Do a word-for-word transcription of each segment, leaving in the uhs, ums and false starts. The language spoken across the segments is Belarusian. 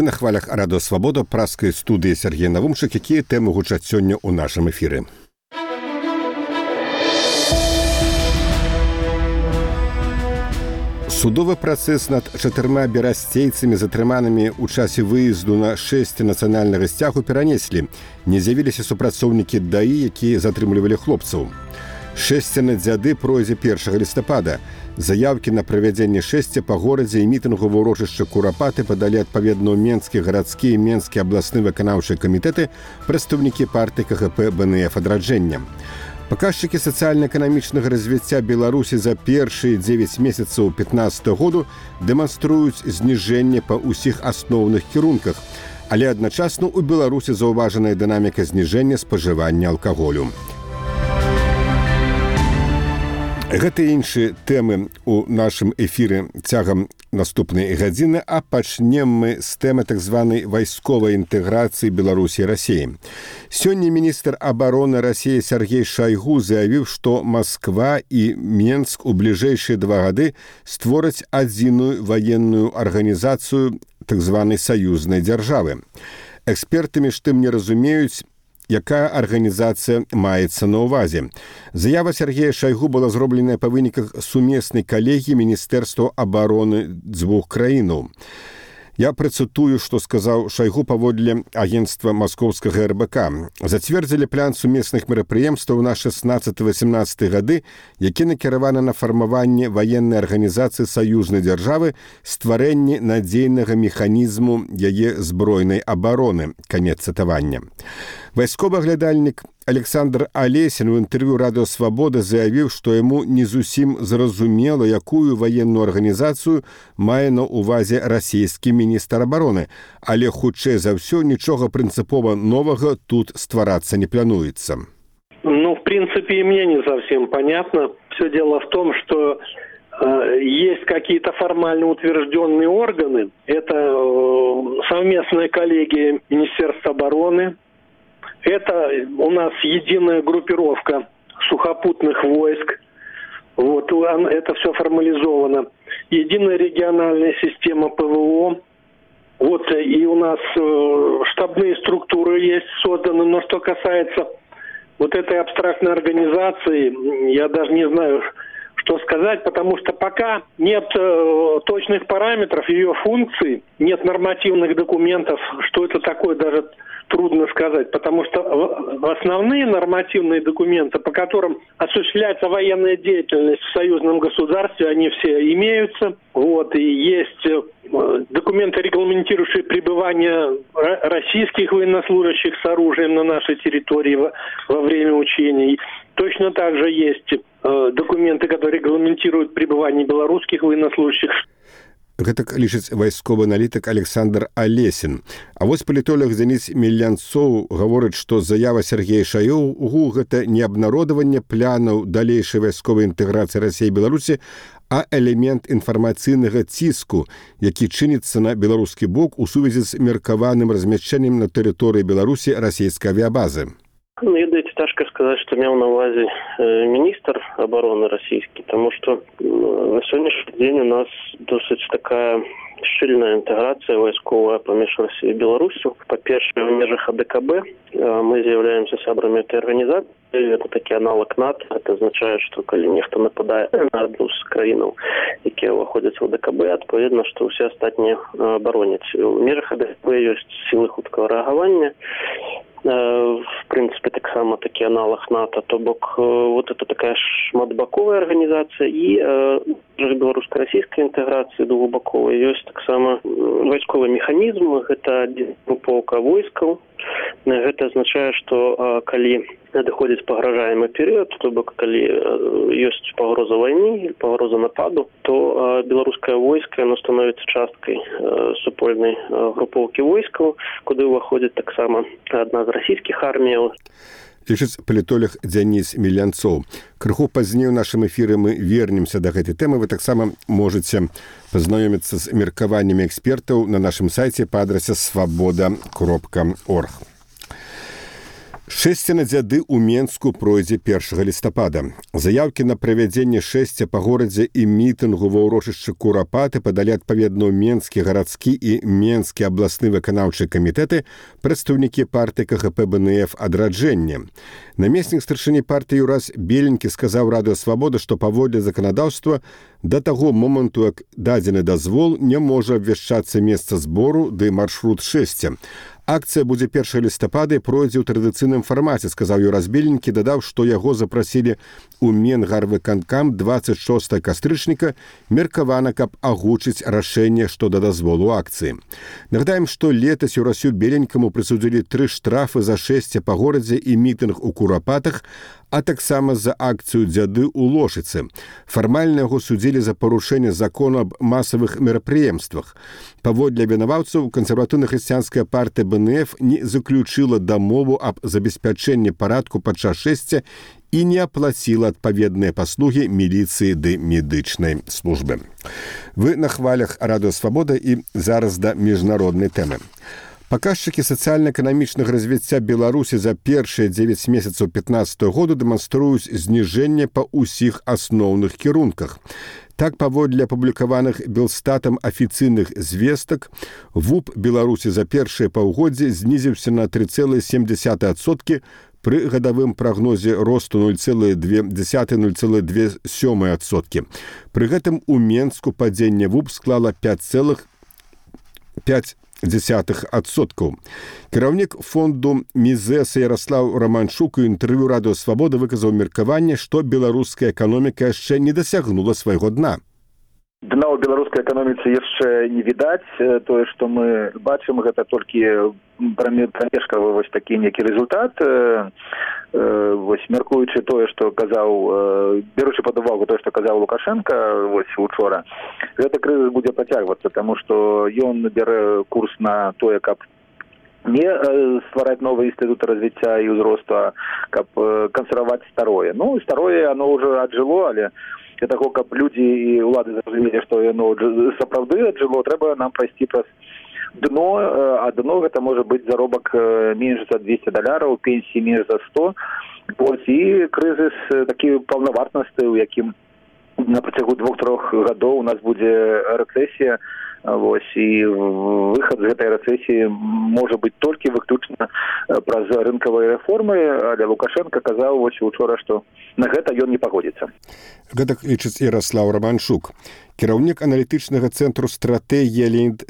Вы на хвалях Радыё Свабода, праскай студыі Сергей Навумчык, якія тэмы гучаць сёння ў нашым эфіры. Судовы працэс над чатырма берасцейцамі, затрыманымі ў часе выезду на шэсць нацыянальнага сцягу, перанеслі. Не з'явіліся супрацоўнікі ДАІ, якія затрымлівалі хлопцаў. Шэсцяны дзяды пройдзе першага лістапада. Заявкі на правядзенне шэсця па горадзе і мітынгу ва ўрочышча Курапаты падалі адпаведна ў Менскі гарадскі і Менскі абласны выканаўчыя камітэты, прадстаўнікі партыі КГП БНФ адраджэння. Паказчыкі сацыяльна-эканамічнага развіцця Беларусі за першыя дзевяць месяцаў пятнаццатага году дэманструюць зніжэнне па ўсіх асноўных кірунках, але адначасна ў Беларусі заўважаная дынаміка зніжэння спажывання алкаголю. Гэта і іншыя тэмы ў нашым эфіры цягам наступнай гадзіны, а пачнем мы з тэмы так званай вайсковай інтэграцыі Беларусі і Расіі. Сёння міністр абароны Расіі Сергей Шайгу заявіў, што Масква і Менск у бліжэйшыя два гады створаць адзіную ваенную арганізацыю так званай саюзнай дзяржавы. Эксперты між тым не разумеюць, якая арганізацыя маецца на ўвазе. Заява Сергея Шайгу была зробленая па выніках сумеснай калегіі Міністэрства абароны дзвюх краінаў. Я працытую, што сказаў Шайгу паводле агенцтва маскоўскага эр бэ ка. Зацвердзілі план сумесных мерапрыемстваў на шэсцнаццаты-васемнаццаты гады, які накіраваны на фармаванне ваеннай арганізацыі саюзнай дзяржавы, стварэнне надзейнага механізму яе збройнай абароны. Канец цытавання. Вайсковы аглядальнік Александр Алесін у інтэрв'ю Радыё Свабода заявіў, што яму не зусім зразумела, якую ваенную арганізацыю мае на ўвазе расійскі міністр абароны, але хутчэй за ўсё нічога прынцыпова новага тут стварацца не плануецца. Ну, в принципе, и мне не совсем понятно. Все дело в том, что э, есть какие-то формально утвержденные органы. Это э, совместная коллегия Министерства обороны. Это у нас единая группировка сухопутных войск. Вот, это все формализовано. Единая региональная система ПВО. Вот, и у нас э, штабные структуры есть созданы. Но что касается вот этой абстрактной организации, я даже не знаю, что сказать, потому что пока нет э, точных параметров ее функций, нет нормативных документов, что это такое, даже трудно сказать, потому что основные нормативные документы, по которым осуществляется военная деятельность в союзном государстве, они все имеются. Вот, и есть документы, регламентирующие пребывание российских военнослужащих с оружием на нашей территории во, во время учений. Точно так же есть документы, которые регламентируют пребывание белорусских военнослужащих. Гэта лічыць вайсковы аналітык Александр Алесін. А вось палітолог Дзяніс Мелянцоў гаворыць, што заява Сергея Шайгу – гэта не абнародаванне планаў далейшай вайсковай інтэграцыі Расіі і Беларусі, а элемент інфармацыйнага ціску, які чыніцца на беларускі бок у сувязі з меркаваным размяшчэннем на тэрыторыі Беларусі расійскай авіабазы. Ну, ведаеце, цяжка сказаць, што меў на ўвазе э, міністр абароны расійскі, таму што э, на сённяшні дзень у нас досыць такая шчыльная інтэграцыя вайсковая паміж Расіяй і Беларусю. Па-першае, у межах а дэ ка бэ э, мы з'яўляемся сябрамі этой арганізацыі. Это такі аналог НАТО. Это азначае, што калі нехта нападае на адну з краінаў, якія ўваходзяць у а дэ ка бэ, адпаведна, што ўсе астатнія абароняць. У межах а дэ ка бэ ёсць сілы хуткага рэагавання. В принципе, так само таки аналог НАТО, то бок вот это такая шматбаковая организация и э, белорусско-российская интеграция двухбаковая. Есть так само войсковый механизм, это групповка войсков. Это означает, что э, коли доходит погрожаемый период, то бок коли э, есть погроза войны или погроза нападу, то э, белорусское войско оно становится часткой э, супольной э, групповки войсков, куда выходит так само одна из российских армий. Лічыць палітолог Дзяніс Мелянцоў. Крыху пазней у нашым эфіры мы вернемся да гэтай тэмы. Вы таксама можаце пазнаёміцца з меркаваннямі экспертаў на нашым сайце па адрасе свабода кропка орг. Шэсце на дзяды ў Менску пройдзе першага лістапада. Заяўкі на правядзенне шэсця па горадзе і мітынгу ва ўрочышчы Курапаты падалі адпаведна ў Менскі гарадскі і Менскі абласны выканаўчыя камітэты, прадстаўнікі партыі ка гэ пэ бэ эн эф «Адраджэнне». Намеснік старшыні партыі Юрас Беленькі сказаў Радыё Свабода, што паводле заканадаўства да таго моманту, як дадзены дазвол, не можа абвяшчацца месца збору ды маршрут шэсця. Акцыя будзе першага лістапада і пройдзе ў традыцыйным фармаце, сказаў Юрас Беленькі, дадаў, што яго запрасілі ў Менгарвыканкам дваццаць шостага кастрычніка, меркавана, каб агучыць рашэнне што да дазволу акцыі. Нагадаем, што летась Юрасю Беленькаму прысудзілі тры штрафы за шэсце па горадзе і мітынг у Курапатах, а таксама за акцыю дзяды ў Лошыцы. Фармальна яго судзілі за парушэнне закону аб масавых мерапрыемствах. Паводле вінаваўцаў, кансерватыўна-хрысціянская партыя бэ эн эф не заключыла дамову аб забеспячэнні парадку падчас шэсця і не аплаціла адпаведныя паслугі міліцыі ды медычнай службы. Вы на хвалях Радыё Свабода і зараз да міжнароднай тэмы. Паказчыкі сацыяльна-эканамічнага развіцця Беларусі за першыя дзевяць месяцаў пятнаццатага году дэманструюць зніжэнне па ўсіх асноўных кірунках. Так, паводле апублікаваных Белстатам афіцыйных звестак, ВУП Беларусі за першыя паўгоддзі знізіўся на тры цэлых сем дзесятых адсотка пры гадавым прагнозе росту нуль цэлых две дзесятых - нуль цэлых две сёмых адсотка. Пры гэтым у Менску падзенне ВУП склала пяць цэлых пяць дзесятых адсоткаў. Кіраўнік фонду Мізэса Яраслаў Раманчук у інтэрв'ю Радыё Свабода выказаў меркаванне, што беларуская эканоміка яшчэ не дасягнула свайго дна. Дна ў беларускай эканоміцы яшчэ не відаць. Тое, што мы бачым, гэта толькі прамежкавы вось такі некі результат. Вось мяркуючы тое, што казаў, беручы пад увагу тое, што казаў Лукашенка вось учора, гэты крызіс будзе працягвацца, таму што ён бярэ курс на тое, каб не ствараць новыя інстытуты развіцця і ўзросту, а каб кансерваваць старое. Ну, старое, оно ўжо аджыло, але для таго, каб людзі і ўлады зразумелі, што яно сапраўды аджыло, трэба нам прайсці праз дно, а дно гэта можа быць заробак менш за двесце даляраў, пенсіі менш за сто. Вось, і крызіс такі паўнавартнасты, у якім на працягу двух-трох гадоў у нас будзе рэцэсія. Вось, і выхад з гэтай рэцэсіі можа быць толькі выключна праз рынкавыя рэформы, але Лукашенко казаў вось учора, што на гэта ён не пагодзіцца. Гэта лічыць Яраслаў Раманчук. Кіраўнік аналітычнага цэнтру стратэгія Леонід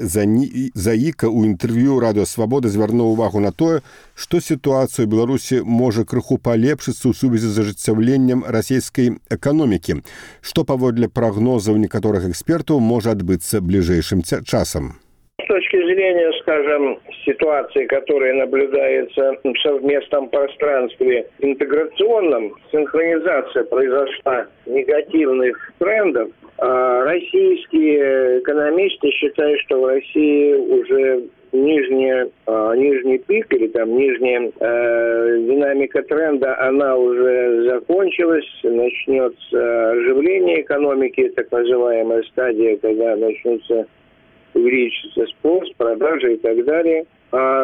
Заіка ў інтэрв'ю Радыё Свабода звярнуў увагу на тое, што сітуацыя ў Беларусі можа крыху палепшыцца ў сувязі з ажыццяўленнем расійскай эканомікі, што паводле прагнозаў некаторых экспертаў можа адбыцца бліжэйшым часам. С точки зрения, скажем, ситуации, которая наблюдается в совместном пространстве интеграционном, синхронизация произошла негативных трендов. А российские экономисты считают, что в России уже нижняя, а, нижний пик или там нижняя э, динамика тренда, она уже закончилась, начнется оживление экономики, так называемая стадия, когда начнутся увеличится спрос, продажи и так далее. А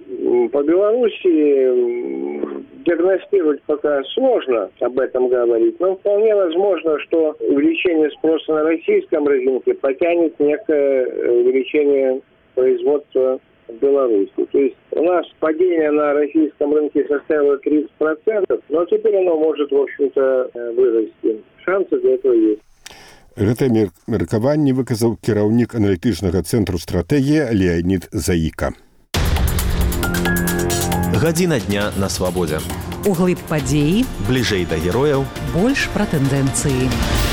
по Беларуси диагностировать пока сложно об этом говорить, но вполне возможно, что увеличение спроса на российском рынке потянет некое увеличение производства в Беларуси. То есть у нас падение на российском рынке составило тридцать процентов, но теперь оно может, в общем-то, вырасти. Шансы для этого есть. Гэтае меркаванне выказаў кіраўнік аналітычнага цэнтру стратэгія Леонід Заіка. Гадзіна дня на свабодзе. Углыб падзеі, бліжэй да герояў, больш пра тэндэнцыі.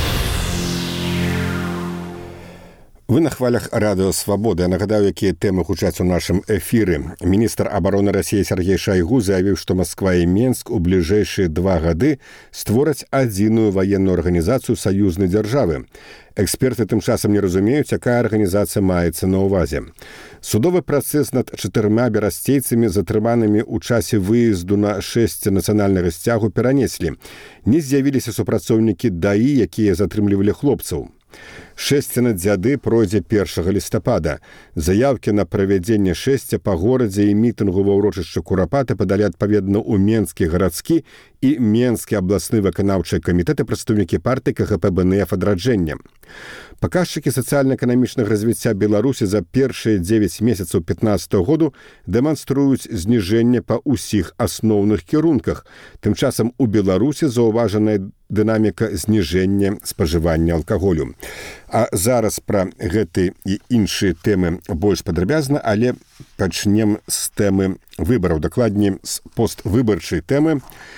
Вы на хвалях Радыё Свабода. Я нагадаю, якія тэмы гучаць у нашым эфіры. Міністр абароны Расіі Сергей Шайгу заявіў, што Масква і Менск у бліжэйшыя два гады створаць адзіную ваенную арганізацыю саюзнай дзяржавы. Эксперты тым часам не разумеюць, якая арганізацыя маецца на ўвазе. Судовы працэс над чатырма берасцейцамі, затрыманымі ў часе выезду на шэсце нацыянальнага сцягу, перанеслі. Не з'явіліся супрацоўнікі ДАІ, якія затрымлівалі хлопцаў. Шэсце на дзяды пройдзе першага лістапада. Заявкі на правядзенне шэсця па горадзе і мітынгу ва ўрочышчы Курапаты падалі адпаведна ў Менскі гарадскі і Менскі абласны выканаўчыя камітэты прадстаўнікі партыі ка гэ пэ бэ эн эф адраджэння. Паказчыкі сацыяльна-эканамічнага развіцця Беларусі за першыя дзевяць месяцаў пятнаццатага году дэманструюць зніжэнне па ўсіх асноўных кірунках. Тым часам у Беларусі заўважаная дынаміка зніжэння спажывання алкаголю. А зараз пра гэты і іншыя тэмы больш падрабязна, але пачнем з тэмы выбараў, дакладней з поствыбарчай тэмы.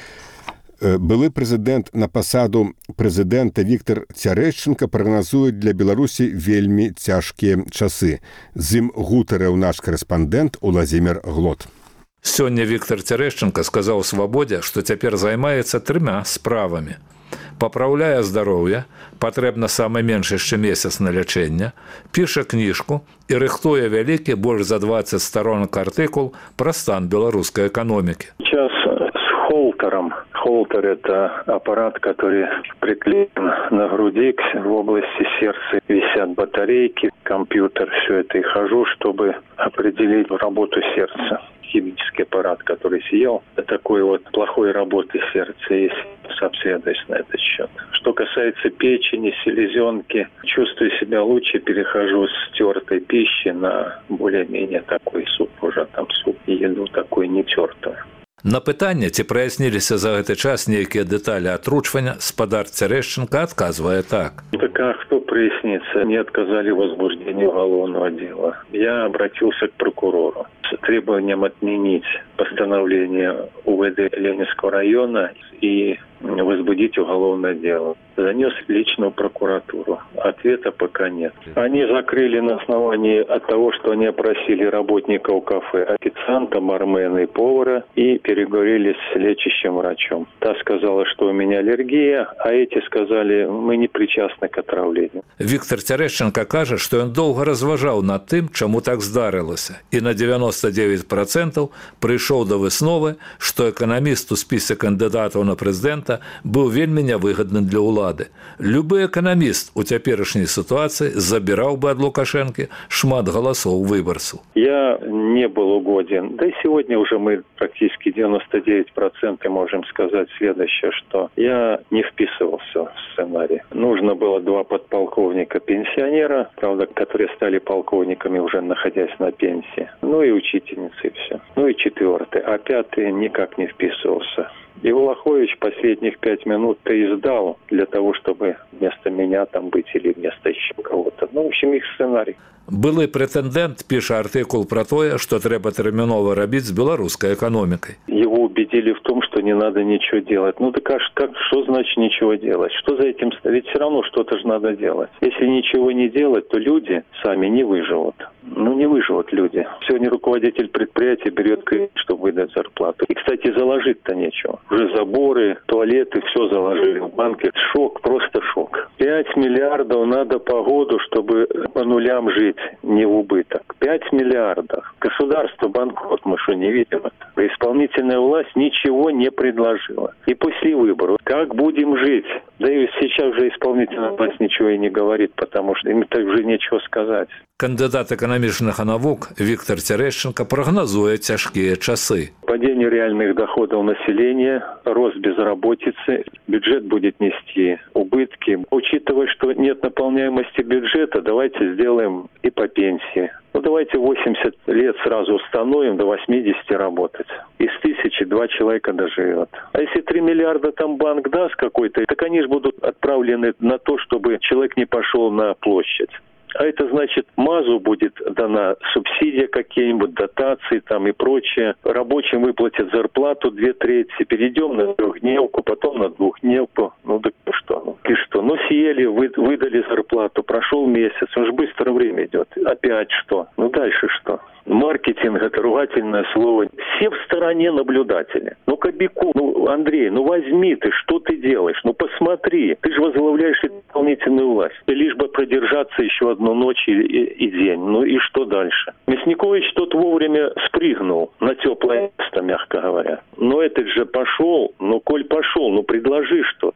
Былы прэзідэнт на пасаду прэзідэнта Віктар Цярэшчанка прагназуе для Беларусі вельмі цяжкія часы. З ім гутарыў наш корэспандэнт Уладзімір Глот. Сёння Віктар Цярэшчанка сказаў Свабодзе, што цяпер займаецца трыма справамі. Папраўляе здароўе, патрэбна самы менш яшчэ месяц на лячэнне, піша кніжку і рыхтуе вялікі больш за дваццаць сторонак артыкул пра стан беларускай эканомікі. Сейчас с холтером. Холтер – это аппарат, который приклеен на груди, в области сердца висят батарейки, компьютер, все это и хожу, чтобы определить работу сердца. Химический аппарат, который съел, такой вот плохой работы сердца, есть обследовать на этот счет. Что касается печени, селезенки, чувствую себя лучше, перехожу с тертой пищи на более-менее такой суп, уже там суп и еду такой не тертую. На пытанне, ці праясніліся за гэты час нейкія дэталі атручвання, спадар Цярэшчанка адказвае так. Так а кто прояснится? Мне отказали в возбуждении уголовного дела. Я обратился к прокурору с требованием отменить постановление У В Д Ленинского района и возбудить уголовное дело. Занес лично в прокуратуру. Ответа пока нет. Они закрыли на основании от того, что они опросили работников кафе, официанта, бармена и повара, и переговорили с лечащим врачом. Та сказала, что у меня аллергия, а эти сказали, мы не причастны к отравлению. Віктар Цярэшчанка кажа, што ён доўга разважаў над тым, чаму так здарылася, і на девяносто девять процентов прыйшоў да высновы, што эканаміст у спісе кандыдатаў на прэзідэнта быў вельмі нявыгадны для ўлады. Любы эканаміст у цяперашняй сітуацыі забіраў бы ад Лукашэнкі шмат галасоў выбарцаў. Я не был угоден. Да и сегодня уже мы практически девяносто девять процентов можем сказать следующее, что я не вписывался в сценарий. Нужно было два подполковника-пенсионера, правда, которые стали полковниками, уже находясь на пенсии. Ну и учительницы, и все. Ну и четвертый. А пятый никак не вписывался. И Влахович последних пять минут-то и сдал для того, чтобы вместо меня там быть или вместо еще кого-то. Ну, в общем, их сценарий. Былы прэтэндэнт піша артыкул пра тое, што трэба тэрмінова рабіць з беларускай эканомікай. Его убедили в том, что не надо ничего делать. Ну так а как, что значит ничего делать? Что за этим стоит? Ведь все равно что-то же надо делать. Если ничего не делать, то люди сами не выживут. Ну не выживут люди. Сегодня руководитель предприятия берет кредит, чтобы выдать зарплату. И, кстати, заложить-то нечего. Уже заборы, туалеты, все заложили в банке. Шок, просто шок. Пять миллиардов надо по году, чтобы по нулям жить. Не в убыток. Пять миллиардов. Государство банкрот, мы что, не видим это? Исполнительная власть ничего не предложила. И после выборов, как будем жить? Да и сейчас же исполнительная власть ничего и не говорит, потому что им так уже нечего сказать. Кандидат эканамічных навук Віктар Цярэшчанка прагназуе цяжкія часы. Падение реальных доходов населения, рост безработицы, бюджет будет нести убытки. Учитывая, что нет наполняемости бюджета, давайте сделаем и по пенсии. Ну давайте восемьдесят лет сразу установим, до восьмидесяти работать. Из тысячи два человека доживет. А если три миллиарда там банк даст какой-то, так они же будут отправлены на то, чтобы человек не пошел на площадь. А это значит, МАЗу будет дана субсидия какие-нибудь, дотации там и прочее. Рабочим выплатят зарплату две трети. Перейдем на трехдневку, потом на двухдневку. Ну так что? Ну, и что? Ну съели, вы, выдали зарплату, прошел месяц. Уж быстро время идет. Опять что? Ну дальше что? Маркетинг – это ругательное слово. Все в стороне наблюдатели. Ну, Кобяков, ну, Андрей, ну возьми ты, что ты делаешь? Ну, посмотри. Ты же возглавляешь исполнительную власть. Лишь бы продержаться еще одну ночь и, и, и день. Ну и что дальше? Мясникович тот вовремя спрыгнул на теплое место, мягко говоря. Но этот же пошел. Ну, коль пошел, ну предложи что-то.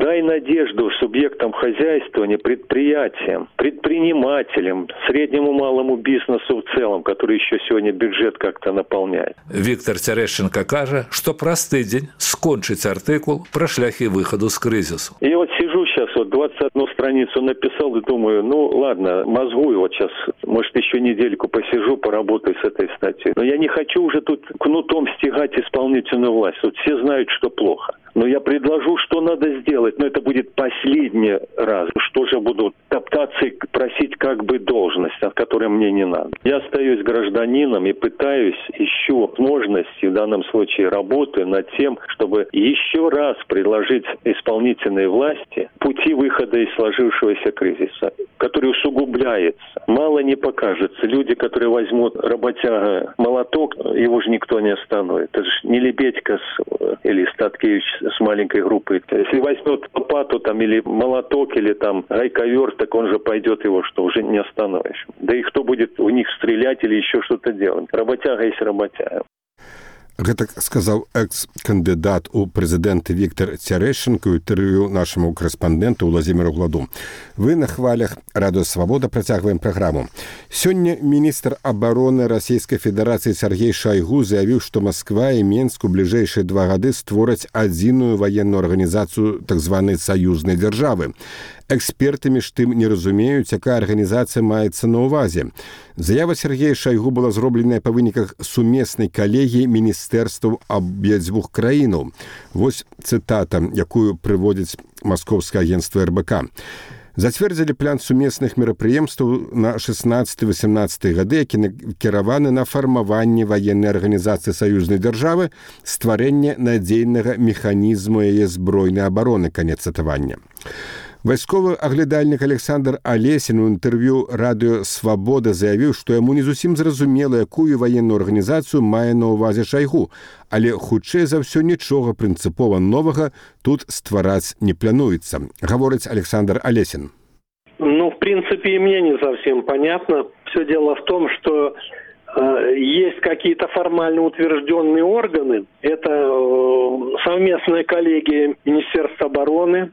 Дай надежду субъектам хозяйствования, предприятиям, предпринимателям, среднему малому бизнесу в целом, который еще сегодня бюджет как-то наполняет. Віктор Цярэшченка каже, што праз тыдзень скончыць артыкул пра шляхі выхаду з крызісу. Я вот сижу сейчас, вот двадцать одну страницу написал и думаю, ну ладно, мозгую вот сейчас, может еще недельку посижу, поработаю с этой статьей. Но я не хочу уже тут кнутом стягать исполнительную власть. Вот все знают, что плохо. Но я предложу, что надо сделать. Но это будет последний раз. Что же буду топтаться и просить как бы должность, от которой мне не надо. Я остаюсь гражданином и пытаюсь, ищу возможности, в данном случае работаю над тем, чтобы еще раз предложить исполнительной власти пути выхода из сложившегося кризиса, который усугубляется. Мало не покажется. Люди, которые возьмут работяга молоток, его же никто не остановит. Это же не Лебедько с, или Статкевич с маленькой группой. Если возьмет лопату там, или молоток, или там гайковер, так он же пойдет его, что уже не остановишь. Да и кто будет в них стрелять или еще что-то делать? Работяга есть работяга. Гэта сказаў экс-кандыдат у прэзідэнты Віктор Цярэшченка ў інтэрв'ю нашаму корэспандэнту Владзіміру Гладу. Вы на хвалях Радыё Свабода працягваем праграму. Сёння міністр абароны Расійскай Федэрацыі Сергей Шайгу заявіў, што Масква і Менск у бліжэйшыя два гады створаць адзіную ваенную арганізацыю так званай саюзнай дзяржавы. Эксперты між тым не разумеюць, якая арганізацыя маецца на ўвазе. Заява Сергея Шайгу была зробленая па выніках сумеснай калегіі міністэрстваў абедзвюх краінаў. Вось цытата, якую прыводзіць маскоўскае агенцтва эр бэ ка. Зацвердзілі план сумесных мерапрыемстваў на шэснаццаты-васемнаццаты гады, які накіраваны на фармаванне ваеннай арганізацыі саюзнай дзяржавы, стварэнне надзейнага механізму яе збройнай абароны, канец цытавання. Вайсковы аглядальнік Александр Алесін у інтэрв'ю Радыё Свабода заявіў, што яму не зусім зразумела, якую ваенную арганізацыю мае на ўвазе Шайгу, але хутчэй за ўсё нічога прынцыпова новага тут ствараць не плануецца, гаворыць Александр Алесін. Ну, в принципе, и мне не совсем понятно. Все дело в том, что э, есть какие-то формально утвержденные органы. Это э, совместная коллегия Министерства обороны.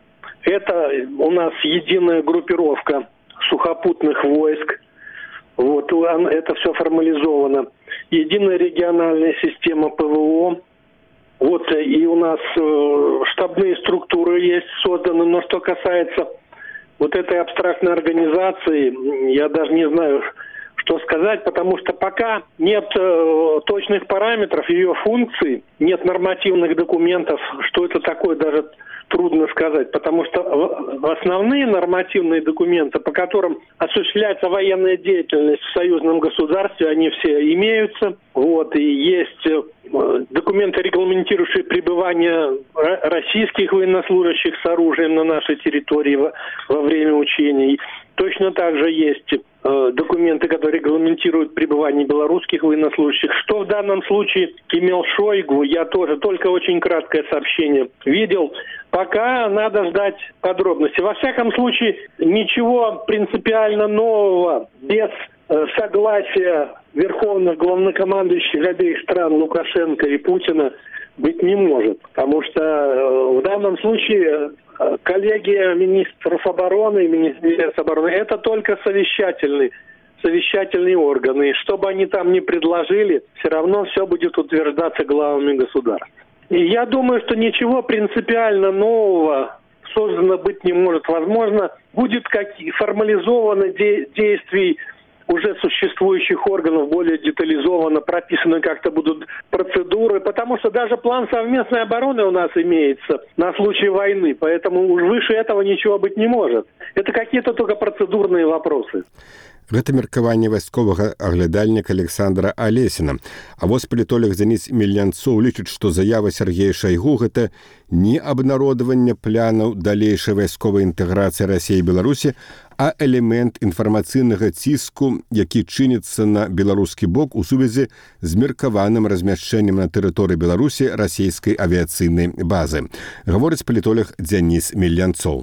Это у нас единая группировка сухопутных войск. Вот, это все формализовано. Единая региональная система пэ вэ о. Вот, и у нас э, штабные структуры есть созданы. Но что касается вот этой абстрактной организации, я даже не знаю, что сказать, потому что пока нет э, точных параметров ее функций, нет нормативных документов, что это такое, даже трудно сказать, потому что основные нормативные документы, по которым осуществляется военная деятельность в союзном государстве, они все имеются. Вот, и есть документы, регламентирующие пребывание российских военнослужащих с оружием на нашей территории во, во время учений. Точно так же есть э, документы, которые регламентируют пребывание белорусских военнослужащих. Что в данном случае имел Шойгу, я тоже только очень краткое сообщение видел. Пока надо ждать подробностей. Во всяком случае, ничего принципиально нового без э, согласия верховных главнокомандующих обеих стран Лукашенко и Путина быть не может. Потому что э, в данном случае э, коллегия министров обороны и Министерства обороны это только совещательный, совещательные органы. И что бы они там ни предложили, все равно все будет утверждаться главами государств. И я думаю, что ничего принципиально нового создано быть не может. Возможно, будет как формализовано де- действий уже существующих органов, более детализованно прописаны как-то будут процедуры, потому что даже план совместной обороны у нас имеется на случай войны, поэтому уж выше этого ничего быть не может. Это какие-то только процедурные вопросы. Гэта меркаванне вайсковага аглядальніка Александра Алесіна. А вось палітолог Дзяніс Мельянцоў лічыць, што заява Сергея Шайгу гэта не абнародаванне планаў далейшай вайсковай інтэграцыі Расіі і Беларусі, а элемент інфармацыйнага ціску, які чыніцца на беларускі бок у сувязі з меркаваным размяшчэннем на тэрыторыі Беларусі расійскай авіяцыйнай базы. Гаворыць палітолог Дзяніс Мельянцоў.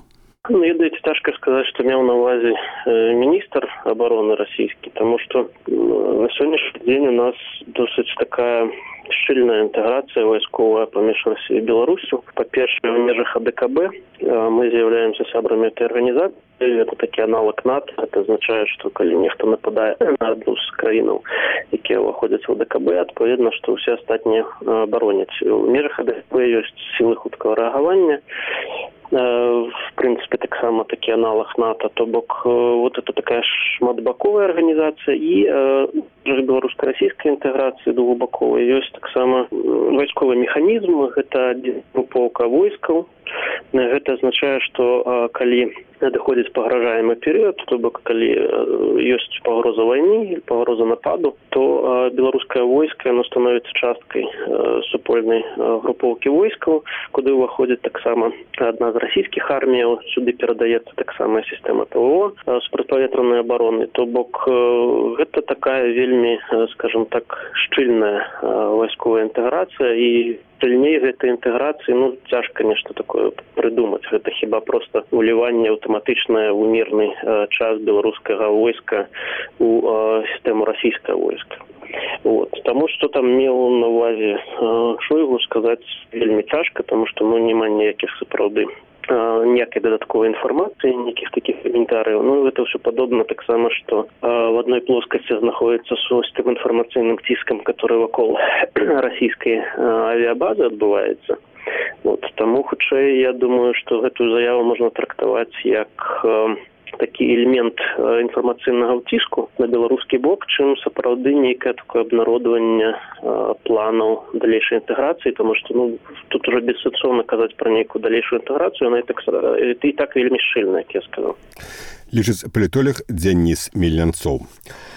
Ну, ведаеце, цяжка сказаць, што меў на ўвазе міністр абароны расійскі, таму што на сённяшні дзень у нас досыць такая шчыльная інтэграцыя вайсковая паміж Расіяй і Беларусю. Па-першае, у межах А Дэ Ка Бэ мы з'яўляемся сябрамі этой арганізацыі. Это такі аналог НАТО. Это азначае, што калі нехта нападае на адну з краінаў, якія ўваходзяць у А Дэ Ка Бэ, адпаведна, што ўсе астатнія абароняць. У межах А Дэ Ка Бэ ёсць сілы хуткага рэагавання. В принципе, так само таки аналог НАТО, то бок вот это такая шматбаковая организация и э, белорусско-российская интеграция двухбаковая есть так само войсковый механизм, это групповка войсков. Это означает, что э, коли доходит погрожаемый период, то бок коли э, есть погроза войны или погроза нападу, то э, белорусское войско оно становится часткой э, супольной э, групповки войсков, куда выходит так само одна из российских армий, сюда передается так само система Пэ Вэ О э, с протиповітряной обороны. То бок э, это такая вельми, э, скажем так, шчыльная э, войсковая интеграция, и сильнее этой интеграции, ну, тяжко нечто такое придумать. Это хіба просто вливание автоматичное в мирный э, час белорусского войска у э, систему российского войска. Вот. Тому, что там мел на увазе э, Шойгу, сказать вельми тяжко, потому что, ну, нема ніяких сапраўды ніякай дадатковай інфармацыі, ніякіх такіх каментарыяў. Ну, гэта ўсё падобна так само, што э, в одной плоскасці знаходіцца з тым інфармацыйным ціскам, который вакол расійскай э, авіабазы адбываецца. Вот. Таму, хутчэй, я думаю, што гэтую заяву можна трактаваць як э, такі элемент э, інфармацыйнага ўціску на беларускі бок, чым сапраўды нейкае такое абнародаванне э, планаў далейшай інтэграцыі, тому што, ну, тут уже бессэнсоўна казаць пра нейкую далейшую інтэграцыю, она і так, і так вельмі шчыльная, як я сказаў. Лічыць палітолог Дзяніс Мельнянцоў.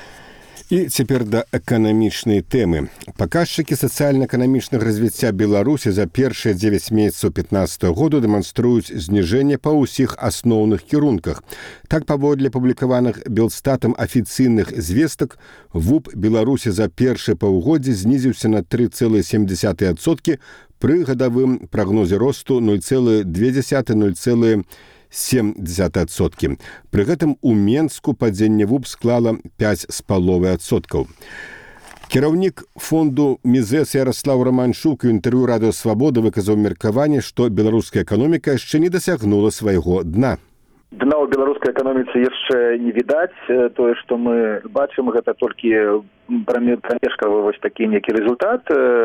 І цяпер да эканамічнай тэмы. Паказчыкі сацыяльна-эканамічнага развіцця Беларусі за першыя дзевяць месяцаў пятнаццатага году дэманструюць зніжэнне па ўсіх асноўных кірунках. Так, паводле публікаваных Белстатам афіцыйных звестак, ВУП Беларусі за першае паўгоддзе знізіўся на тры цэлых сем дзесятых адсоткі пры гадавым прагнозе росту нуль цэлых дзве дзесятых - нуль цэлых сем дзесятых адсоткі. Пры гэтым у Менску падзенне ВУП склала пяць з паловай адсоткаў. Кіраўнік фонду МІЗЭС Яраслаў Раманчук у інтэрв'ю Радыё Свабода выказаў меркаванне, што беларуская эканоміка яшчэ не дасягнула свайго дна. Дна ў беларускай эканоміцы яшчэ не відаць. Тое, што мы бачым, гэта толькі прамежкавы вось такі некі результат.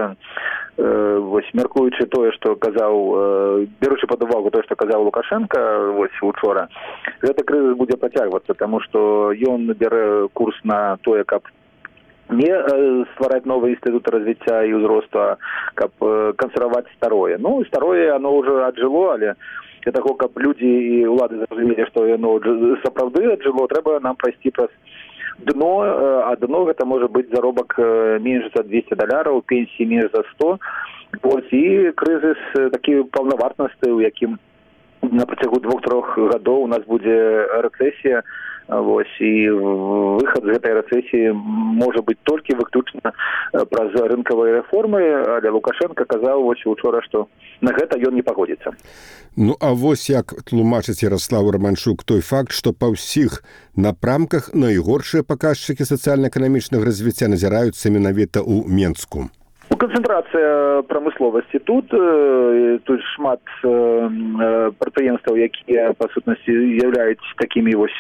Вось мяркуючы тое, што казаў, беручы пад увагу тое, што казаў Лукашенко вось учора, гэты крызіс будзе працягвацца, таму што ён бярэ курс на тое, каб не ствараць новыя інстытуты развіцця і ўзросту, каб кансерваваць старое. Ну, старое, оно ўжо аджыло, але для таго, каб людзі і ўлады зразумелі, што яно сапраўды аджыло, трэба нам прайсці праз дно, а дно гэта можа быць заробак менш за двести даляраў, пенсіі менш за сто. Вось, і крызіс такі паўнавартнасты, у якім на працягу двух-трох гадоў у нас будзе рэцэсія. Вось, і выхад з гэтай рэцэсіі можа быць толькі выключна праз рынкавыя рэформы, але Лукашенко казаў вось учора, што на гэта ён не пагодзіцца. Ну, а вось як тлумачыць Яраслаў Раманчук той факт, што па ўсіх напрамках найгоршыя паказчыкі сацыяльна-эканамічнага развіцця назіраюцца менавіта ў Менску. Канцэнтрацыя прамысловасці тут, тут шмат прадпрыемстваў, якія па сутнасці з'яўляюць такімі вось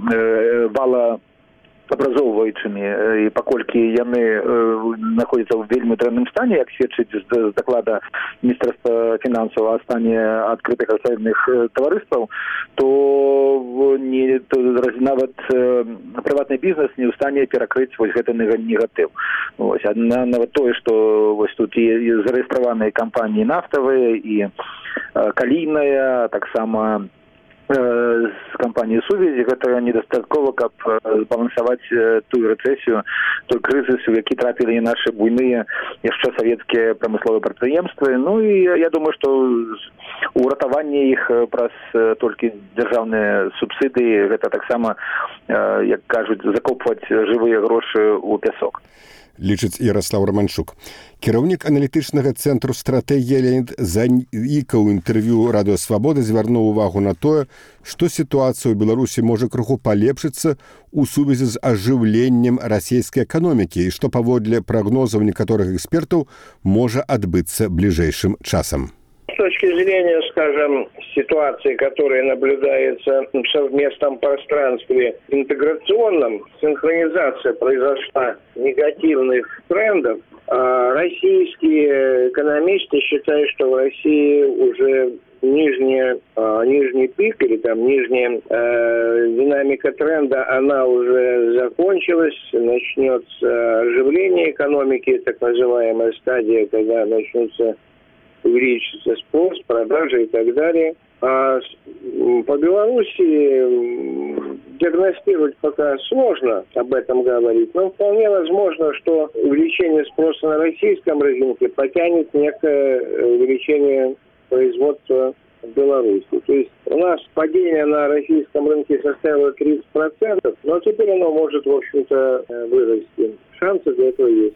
вала абразоўваючымі, і паколькі яны знаходзяцца ў вельмі дрэнным стане, як сведчыць з даклада Міністэрства фінансаў о стане адкрытых акцыйных таварыстваў, то, не, то нават прыватны бізнес не ў стане перакрыць вось гэты негатыў. Вось, нават тое, што вось тут і зарэестраваныя кампаніі нафтавыя і калійная, таксама з кампаніі сувязі, гэта недастаткова, каб збалансаваць тую рэцэсію, той крызіс, у які трапілі нашы буйныя яшчэ савецкія прамысловыя прадпрыемствы. Ну і я думаю, што уратаванне іх праз толькі дзяржаўныя субсідыі, гэта таксама, як кажуць, закопваць жывыя грошы ў пясок. лічыць Ярослав Романчук. Кіраўнік аналітычнага цэнтру стратэгія Леонід Заіка ў інтэрв'ю Радыё Свабода звярнуў увагу на тое, што сітуацыя ў Беларусі можа крыху палепшыцца ў сувязі з ажыўленнем расійскай эканомікі і што паводле прагнозаў некаторых экспертаў можа адбыцца бліжэйшым часам. С точки зрения, скажем, ситуации, которая наблюдается в совместном пространстве интеграционном, синхронизация произошла негативных трендов. А российские экономисты считают, что в России уже нижняя, нижний пик или там нижняя э, динамика тренда, она уже закончилась, начнется оживление экономики, так называемая стадия, когда начнутся увеличится спрос, продажи и так далее. А по Беларуси диагностировать пока сложно об этом говорить, но вполне возможно, что увеличение спроса на российском рынке потянет некое увеличение производства в Беларуси. То есть у нас падение на российском рынке составило тридцать процентов, но теперь оно может, в общем-то, вырасти. Шансы для этого есть.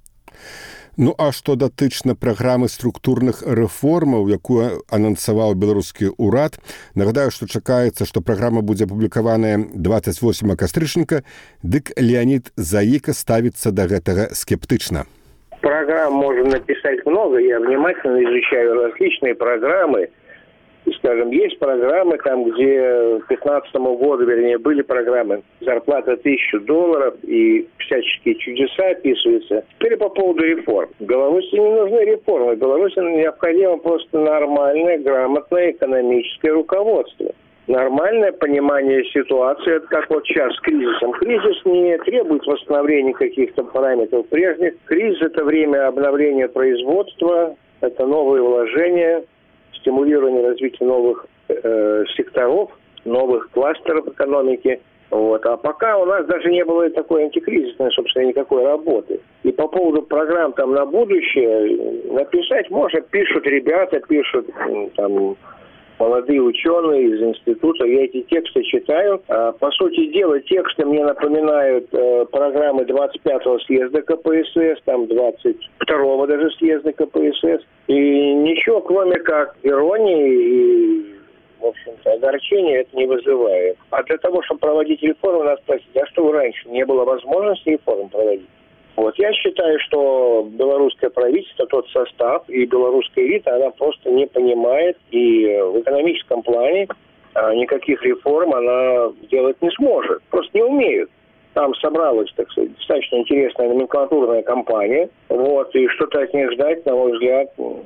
Ну, а што датычна праграмы структурных рэформаў, якую анансаваў беларускі ўрад, нагадаю, што чакаецца, што праграма будзе апублікаваная двадцать восьмага кастрычніка, дык Леонид Заика ставіцца да гэтага скептычна. Программ можно написать много, я внимательно изучаю различные программы. И, скажем, есть программы, там, где к пятнадцатому году, вернее, были программы зарплата тысячу долларов и всяческие чудеса описываются. Теперь по поводу реформ. Беларуси не нужны реформы. Беларуси необходимо просто нормальное, грамотное экономическое руководство. Нормальное понимание ситуации, как вот сейчас с кризисом. Кризис не требует восстановления каких-то параметров прежних. Кризис – это время обновления производства, это новые вложения, стимулирование развития новых э, секторов, новых кластеров экономики. Вот. А пока у нас даже не было такой антикризисной, собственно, никакой работы. И по поводу программ там на будущее написать можно, пишут ребята, пишут там молодые ученые из института. Я эти тексты читаю. А, по сути дела, тексты мне напоминают э, программы двадцать пятого съезда ка пэ эс эс, там двадцать второго даже съезда ка пэ эс эс. И ничего, кроме как иронии и, в общем-то, огорчения это не вызывает. А для того, чтобы проводить реформы, надо спросить, а что раньше не было возможности реформ проводить? Вот. Я считаю, что белорусское правительство, тот состав и белорусская элита, она просто не понимает, и в экономическом плане никаких реформ она делать не сможет. Просто не умеют. Там собралась, так сказать, достаточно интересная номенклатурная кампания. Вот, и что-то от них ждать, на мой взгляд,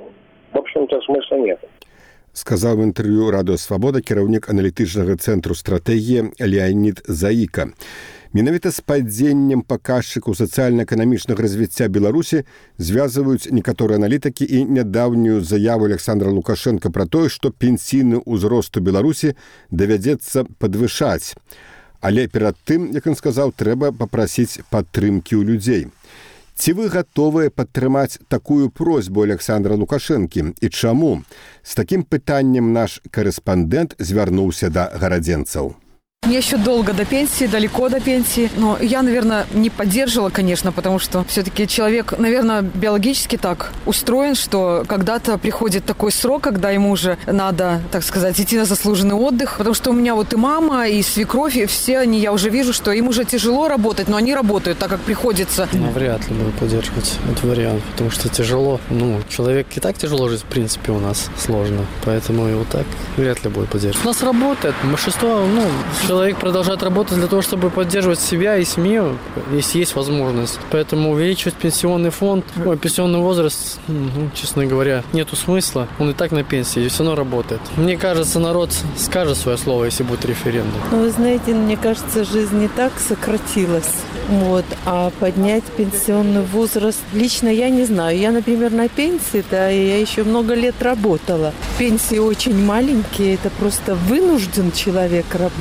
в общем-то, смысла нет. Сказаў в інтэрв'ю Радыё Свабода кіраўнік аналітычнага цэнтру стратэгія Леонид Заика. Менавіта з падзеннем паказчыкаў сацыяльна-эканамічнага развіцця Беларусі звязваюць некаторыя аналітыкі і нядаўнюю заяву Александра Лукашенко пра тое, што пенсійны ўзрост у Беларусі давядзецца падвышаць. Але перад тым, як ён сказаў, трэба папрасіць падтрымкі ў людзей. Ці вы гатовыя падтрымаць такую просьбу Александра Лукашэнкі? І чаму? З такім пытаннем наш корэспандэнт звярнуўся да гарадзенцаў. Мне еще долго до пенсии, далеко до пенсии. Но я, наверное, не поддерживала, конечно, потому что все-таки человек, наверное, биологически так устроен, что когда-то приходит такой срок, когда ему уже надо, так сказать, идти на заслуженный отдых. Потому что у меня вот и мама, и свекровь, и все они, я уже вижу, что им уже тяжело работать, но они работают, так как приходится. Ну, вряд ли буду поддерживать этот вариант, потому что тяжело. Ну, человек и так тяжело жить, в принципе, у нас сложно. Поэтому его так вряд ли будет поддерживать. У нас работает большинство, ну, человек продолжает работать для того, чтобы поддерживать себя и семью, если есть возможность. Поэтому увеличивать пенсионный фонд, ой, пенсионный возраст, ну, честно говоря, нету смысла. Он и так на пенсии, и все равно работает. Мне кажется, народ скажет свое слово, если будет референдум. Ну, вы знаете, мне кажется, жизнь не так сократилась. Вот, а поднять пенсионный возраст, лично я не знаю. Я, например, на пенсии, да, и я еще много лет работала. Пенсии очень маленькие, это просто вынужден человек работать.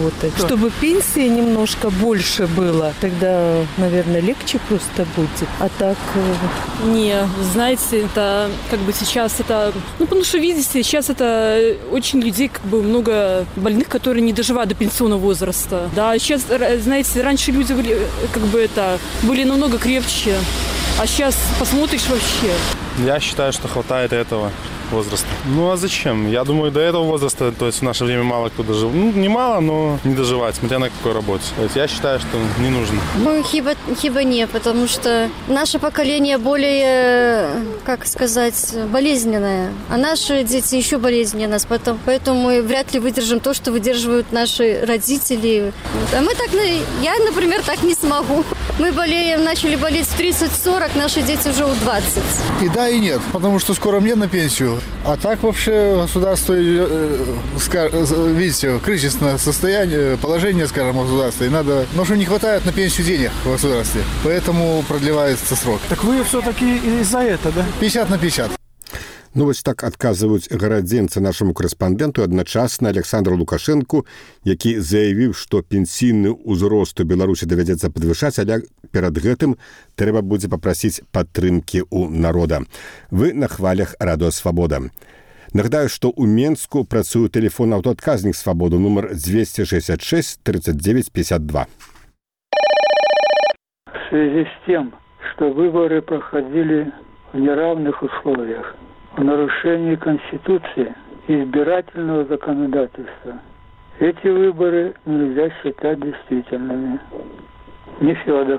чтобы пенсия немножко больше была. Тогда, наверное, легче просто будет. А так... Не, знаете, это как бы сейчас это... Ну, потому что, видите, сейчас это очень людей, как бы много больных, которые не доживают до пенсионного возраста. Да, сейчас, знаете, раньше люди были, как бы это, были намного крепче. А сейчас посмотришь вообще. Я считаю, что хватает этого возраста. Ну а зачем? Я думаю, до этого возраста, то есть в наше время мало кто дожил. Ну, не мало, но не доживать, смотря на какой работе. То есть я считаю, что не нужно. Ну, хиба, хиба не, потому что наше поколение более, как сказать, болезненное. А наши дети еще болезненнее нас. Поэтому, поэтому мы вряд ли выдержим то, что выдерживают наши родители. А мы так, я, например, так не смогу. Мы болеем, начали болеть в тридцать-сорок, наши дети уже у двадцати. И да, и нет, потому что скоро мне на пенсию. А так вообще государство, видите, кризисное состояние, положение, скажем, государства. И надо, но что не хватает на пенсию денег в государстве, поэтому продлевается срок. Так вы все-таки из-за этого, да? пятьдесят на пятьдесят. Ну, вось так адказваюць гарадзенцы нашаму корэспандэнту адначасна Александру Лукашэнку, які заявіў, што пенсійны ўзрост у Беларусі давядзецца падвышаць, але перад гэтым трэба будзе папрасіць падтрымкі ў народа. Вы на хвалях Радыё Свабода. Нагадаю, што ў Менску працуе тэлефон аўтаадказнік Свабоду нумар двести шестьдесят шесть тридцать девять пятьдесят два. В связи с тем, что выборы проходили в неравных условиях, в нарушении Конституции и избирательного законодательства, эти выборы нельзя считать действительными. Нефёдов.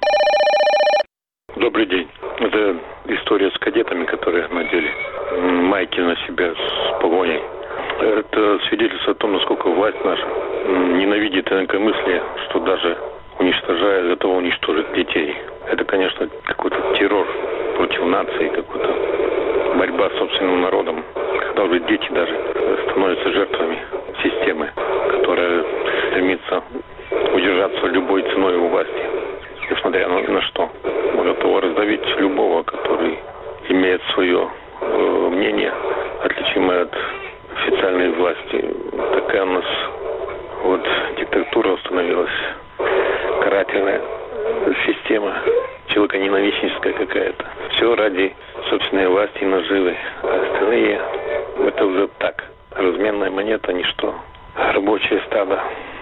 Добрый день. Это история с кадетами, которые надели майки на себя с погоней. Это свидетельство о том, насколько власть наша ненавидит инакомыслие, что даже уничтожая, готова уничтожить детей. Это, конечно, какой-то террор против нации, какой-то борьба с собственным народом, когда уже дети даже становятся жертвами системы, которая стремится удержаться любой ценой у власти, несмотря на, на что. Готова раздавить любого, который имеет свое э, мнение, отличимое от официальной власти. Такая у нас вот диктатура установилась, карательная система, человеконенавистническая какая-то. Все ради собственной власти и наживы. А остальные — это уже так. Разменная монета — ничто. Рабочее стадо.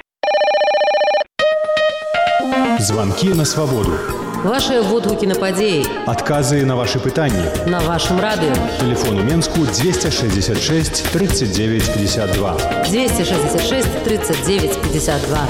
Звонки на свободу. Ваши водгуки на падеи. Отказы на ваши пытания. На вашем радио. Телефон у Менску двести шестьдесят шесть тридцать девять пятьдесят два. двести шестьдесят шесть тридцать девять пятьдесят два.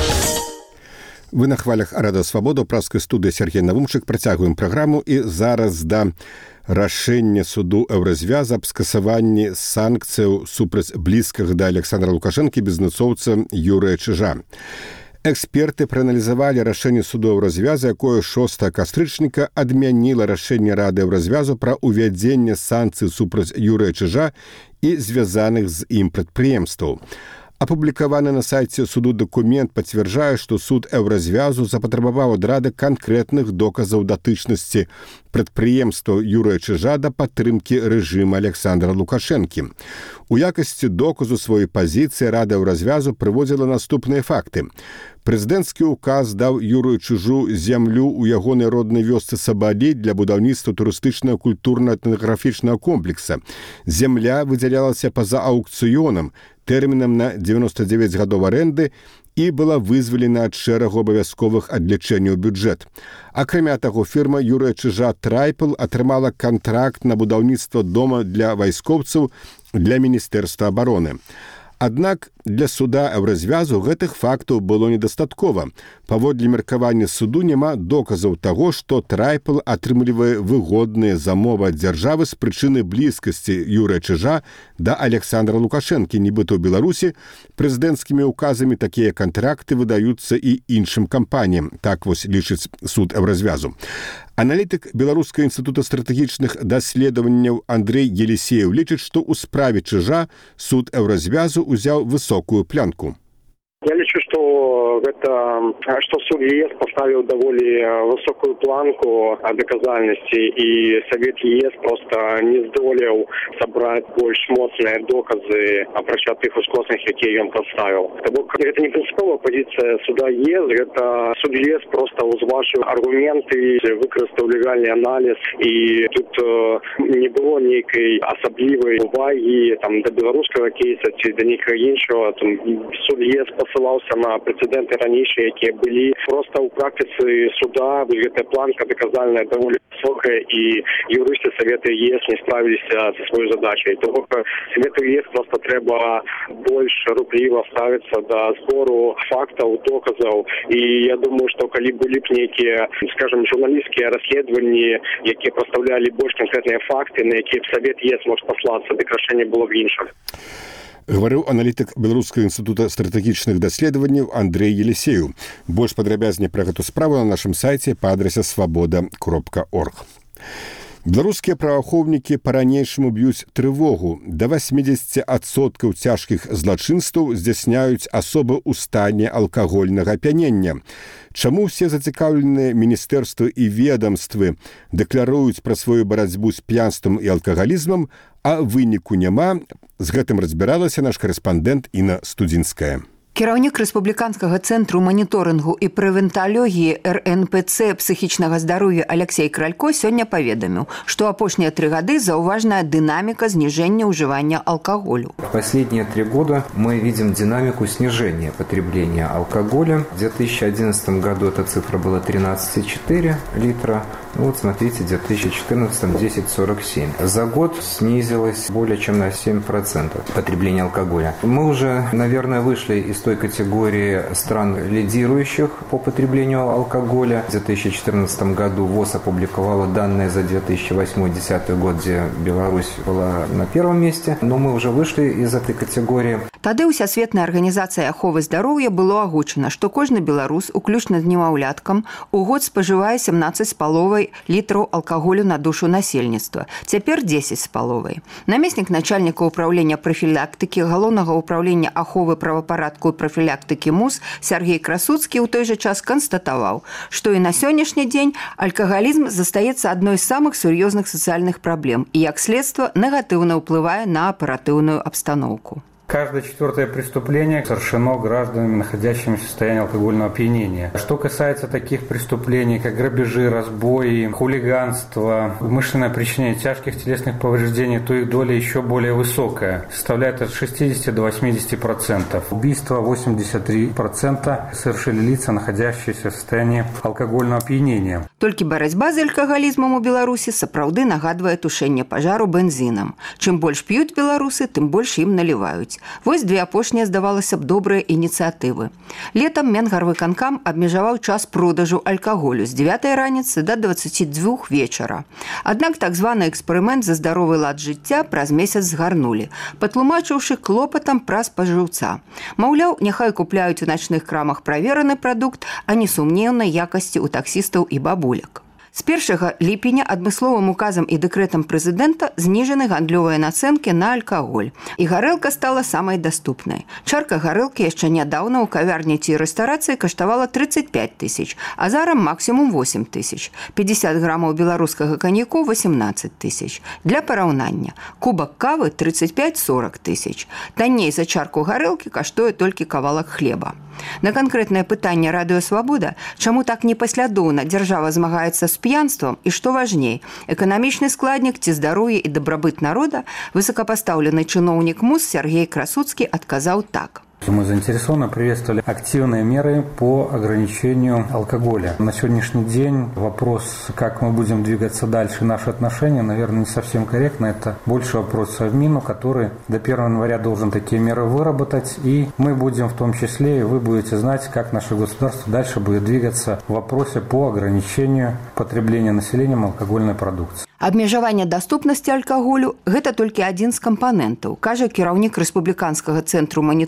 Вы на хвалях Радыё Свабода, ў праскай студыі Сергей Навумчык. Працягваем праграму і зараз да рашэння суду Еўразвяза аб скасаванні санкцыяў супраць блізкага да Александра Лукашэнкі бізнэсоўца Юрыя Чыжа. Эксперты прааналізавалі рашэнне суду Еўразвяза, якое шостага кастрычніка адмяніла рашэнне Рады Еўразвязу пра ўвядзенне санкцый супраць Юрыя Чыжа і звязаных з ім прадпрыемстваў. Апублікаваны на сайце суду дакумент пацвярджае, што суд Еўразвязу запатрабаваў ад Рады канкрэтных доказаў датычнасці прадпрыемстваў Юрыя Чыжа да падтрымкі рэжыма Александра Лукашэнкі. У якасці доказу сваёй пазіцыі Рада Еўразвязу прыводзіла наступныя факты. Прэзідэнцкі ўказ даў Юрыю Чыжу зямлю ў ягонай роднай вёсцы Сабалі для будаўніцтва турыстычнага культурна-этнаграфічнага комплекса. Зямля выдзялялася па-за аўкцыёнам, тэрмінам на дзевяноста дзевяць гадоў арэнды і была вызвалена ад шэрагу абавязковых адлічэнняў бюджэт. Акрамя таго, фірма Юрыя Чыжа «Трайпл» атрымала кантракт на будаўніцтва дома для вайскоўцаў для Міністэрства абароны. Аднак для суда Еўразвязу гэтых фактаў было недастаткова. Паводле меркавання суду няма доказаў таго, што «Трайпл» атрымлівае выгодныя замовы ад дзяржавы з прычыны блізкасці Юрыя Чыжа да Александра Лукашэнкі. Нібыта ў Беларусі прэзідэнцкімі ўказамі такія кантракты выдаюцца і іншым кампаніям. Так вось лічыць суд Еўразвязу. Аналітык Беларускага інстытута стратэгічных даследаванняў Андрэй Елисеев лічыць, што ў справе Чыжа суд Еўразвязу ўзяў высокую плянку. Я лічу, што гэта што суд ЕС паставіў даволі высокую планку даказальнасці, і Савет ЕС просто не здолеў сабраць больш моцныя доказы апрача тых ускосных, якія ён прадставіў. Таму гэта не прынцыповая пазіцыя суда ЕС, гэта суд ЕС просто узважыў аргументы, выкарыстаў легальны аналіз, і тут не было нейкай асаблівай увагі там да беларускага кейса ці да нейкага іншага. Там суд ЕС пасылаўся на прэцэдэнты ранейшыя, якія былі. Просто ў практыцы суда гэтая планка даказальная даволі высокая, і юрысты Савета ЕС не справіліся са сваёй задачай. Тому Савету ЕС просто трэба больш рупліва ставіцца да збору фактаў, доказаў. І я думаю, што калі былі б нейкія, скажем, журналісцкія расследаванні, якія прадстаўлялі больш канкрэтныя факты, на якія б Савет ЕС мог паслацца, дык рашэнне было б іншым. Гаварыў аналітык Беларускага інстытута стратэгічных даследаванняў Андрэй Елісеў. Больш падрабязней пра гэту справу на нашым сайце па адрасе свабода кропка орг. Беларускія праваахоўнікі па-ранейшаму б'юць трывогу. Да восемьдесят адсоткаў цяжкіх злачынстваў здзяйсняюць асобы ў стане алкагольнага ап'янення. Чаму ўсе зацікаўленыя міністэрствы і ведамствы дэкларуюць пра сваю барацьбу з п'янствам і алкагалізмам, а выніку няма? З гэтым разбіралася наш карэспандэнт Інна Студзінская. Кіраўнік рэспубліканскага цэнтру маніторынгу і прэвенталогіі эр эн пэ цэ псіхічнага здароўя Алексей Кралько сёння паведаміў, што апошнія тры гады заўважная дынаміка снижения ўжывання алкоголю. В последние три года мы видим динамику снижения потребления алкоголя. В две тысячи одиннадцатом году эта цифра была тринадцать целых четыре десятых литра. Ну вот смотрите, в две тысячи четырнадцатом десять целых сорок семь сотых. За год снизилось более чем на семь процентов потребление алкоголя. Мы уже, наверное, вышли из той категории стран, лидирующих по потреблению алкоголя. В две тысячи четырнадцатом году ВОЗ опубликовала данные за две тысячи восьмой — две тысячи десятый год, где Беларусь была на первом месте. Но мы уже вышли из этой категории. Тады Усесветная арганізацыя аховы здароўя было агучана, што кожны беларус, уключна з немаўляткам, у год спажывае семнадцать з паловай літраў алкаголю на душу насельніцтва. Цяпер дзесяць з паловай. Намеснік начальніка ўпраўлення прафілактыкі Галоўнага ўпраўлення аховы правапарадку і прафілактыкі МУС Сергей Красуцкі ў той жа час канстатаваў, што і на сённяшні дзень алкагалізм застаецца адной з самых сур'ёзных сацыяльных праблем і, як следства, негатыўна ўплывае на аператыўную абстаноўку. Каждое четвертое преступление совершено гражданами, находящимися в состоянии алкогольного опьянения. Что касается таких преступлений, как грабежи, разбои, хулиганство, умышленное причинение тяжких телесных повреждений, то их доля еще более высокая, составляет от шестидесяти до восьмидесяти процентов. Убийства восемьдесят три процента совершили лица, находящиеся в состоянии алкогольного опьянения. Толькі барацьба з алкагалізмам у Беларусі сапраўды нагадвае тушэнне пажару бензінам. Чым больш п'юць беларусы, тым больш ім наліваюць. Вось две апошнія, здавалася б, добрыя ініцыятывы. Летам Менгарвыканкам абмежаваў час продажу алкаголю з дзевятай раніцы да дваццаці дзвюх вечара. Аднак так званы эксперымент за здаровы лад жыцця праз месяц згарнулі, патлумачыўшы клопатам пра спажыўца. Маўляў, няхай купляюць у начных крамах правераны прадукт, а не сумнеўнай якасці ў таксістаў і бабуляк. З першага ліпеня адмысловым указам і дэкрэтам прэзідэнта зніжаны гандлёвыя нацэнкі на алкаголь. І гарэлка стала самай даступнай. Чарка гарэлкі яшчэ нядаўна ў кавярні ці рэстарацыі каштавала тридцать пять тысяч, а зараз максімум восемь тысяч. пятьдесят грамаў беларускага каньяку – восемнадцать тысяч. Для параўнання, кубак кавы – тридцать пять — сорок тысяч. Танней за чарку гарэлкі каштуе толькі кавалак хлеба. На канкрэтнае пытанне Радыё Свабода, чаму так непаслядоўна дзяржава змагаецца з п'янствам і, што важней, эканамічны складнік ці здароўе і дабрабыт народа, высокапастаўлены чыноўнік МУС Сергей Красуцкі адказаў так. Мы заинтересованно приветствовали активные меры по ограничению алкоголя. На сегодняшний день вопрос, как мы будем двигаться дальше, наши отношения, наверное, не совсем корректно. Это больше вопрос Совмину, который до первого января должен такие меры выработать. И мы будем в том числе, и вы будете знать, как наше государство дальше будет двигаться в вопросе по ограничению потребления населением алкогольной продукции. Абмежаванне даступнасці алкаголю – гэта толькі адзін з кампанентаў, кажа кіраўнік рэспубліканскага цэнтру маніторынгу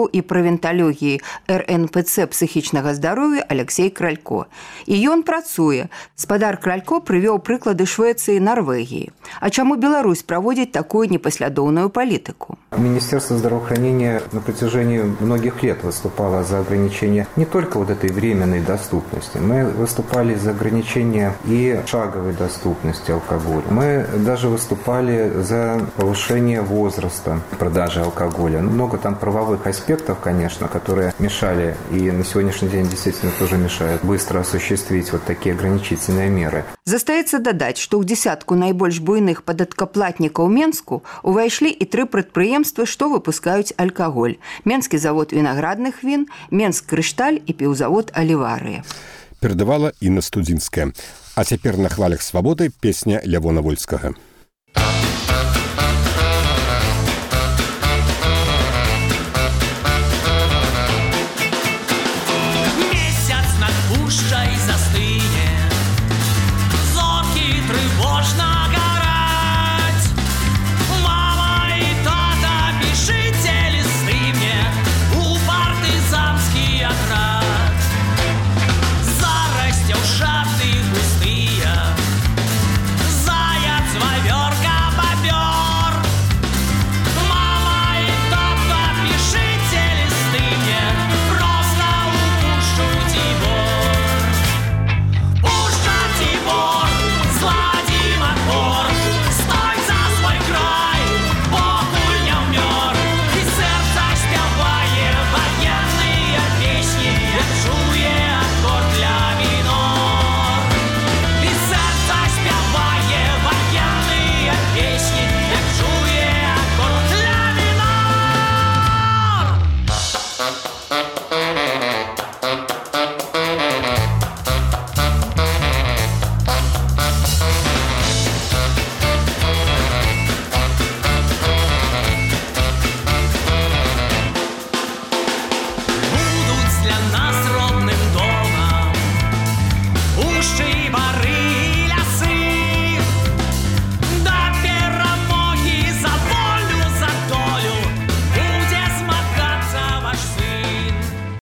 кардыёлагу і прэвенталогіі эр эн пэ цэ псіхічнага здароўя Алексей Кралько. І ён працуе. Спадар Кралько прывёў прыклады Швецыі і Норвегіі. А чаму Беларусь праводзіць такую непаслядоўную палітыку? Министерство здравоохранения на протяжении многих лет выступало за ограничение не только вот этой временной доступности. Мы выступали за ограничение и шаговой доступности алкоголя. Мы даже выступали за повышение возраста продажи алкоголя. Много там правовых аспектов, конечно, которые мешали и на сегодняшний день действительно тоже мешают быстро осуществить вот такие ограничительные меры. Застаецца дадаць, што ў дзесятку найбольш буйных падаткаплатнікаў Менску ўвайшлі і тры прадпрыемствы, што выпускаюць алкаголь. Менскі завод вінаградных він, Менск крышталь і піўзавод Аліварыя. Перадавала Інна Студзінская. А цяпер на хвалях свабоды песня Лявона Вольскага.